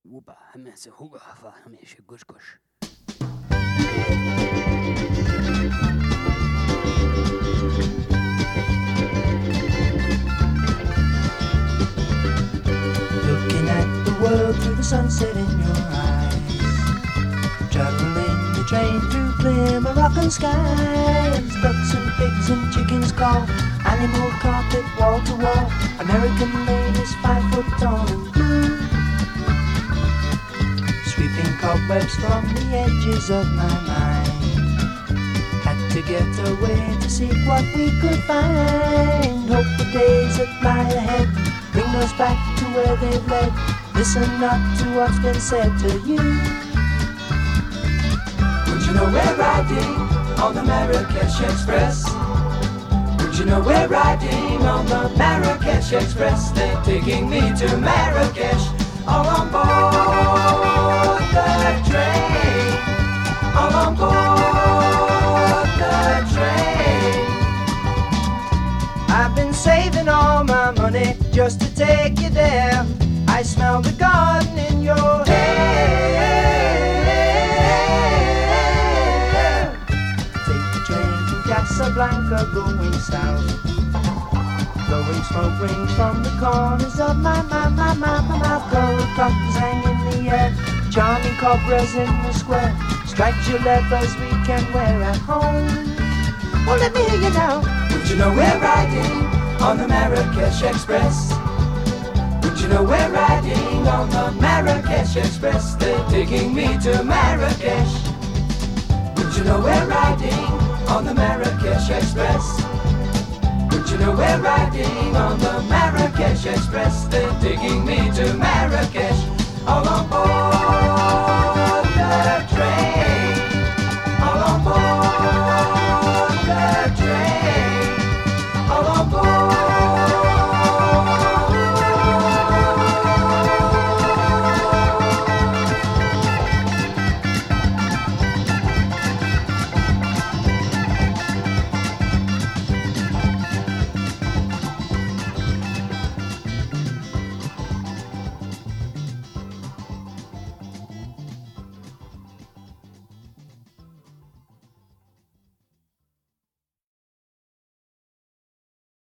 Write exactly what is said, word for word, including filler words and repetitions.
وبا همسه هوغا هفا همشه گوش گوش. Looking at the world through the sunset in your eyes, traveling the train through clear Moroccan skies. Ducks and pigs and chickens call, animal carpet wall to wall, American ladies five foot tall and blue, sweeping cobwebs from the edges of my mind. Had to get away to seek what we could find. Hope the days that lie ahead bring us back to where they've led. Listen not to what's been said to you. Would you know we're riding on the Marrakesh Express? Would you know we're riding on the Marrakesh Express? They're taking me to Marrakesh, all on board the train, all on board the train. I've been saving all my money just to take you there. I smell the garden in your hair. Take the train to Casablanca going south, blowing smoke rings from the corners of my, my, my, my, my mouth. Gold buttons hang in the air, charming cobras in the square, striped jalebas we can wear at home. Well, let me hear you now. Would you know we're riding on the Marrakesh Express? Would you know we're riding on the Marrakesh Express? They're taking me to Marrakesh. Would you know we're riding on the Marrakesh Express? Would you know we're riding on the Marrakesh Express? They're taking me to Marrakesh. All